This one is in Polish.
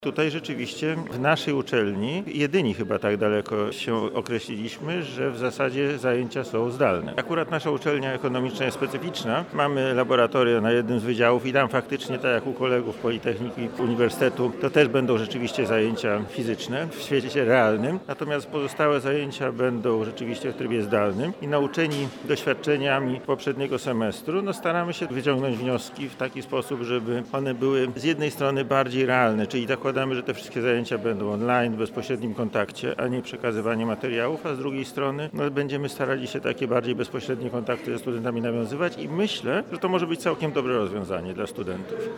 Tutaj rzeczywiście w naszej uczelni jedyni chyba tak daleko się określiliśmy, że w zasadzie zajęcia są zdalne. Akurat nasza uczelnia ekonomiczna jest specyficzna. Mamy laboratoria na jednym z wydziałów i tam faktycznie, tak jak u kolegów Politechniki Uniwersytetu, to też będą rzeczywiście zajęcia fizyczne w świecie realnym. Natomiast pozostałe zajęcia będą rzeczywiście w trybie zdalnym i nauczeni doświadczeniami poprzedniego semestru, staramy się wyciągnąć wnioski w taki sposób, żeby one były z jednej strony bardziej realne, czyli zakładamy, że te wszystkie zajęcia będą online, w bezpośrednim kontakcie, a nie przekazywanie materiałów, a z drugiej strony będziemy starali się takie bardziej bezpośrednie kontakty ze studentami nawiązywać i myślę, że to może być całkiem dobre rozwiązanie dla studentów.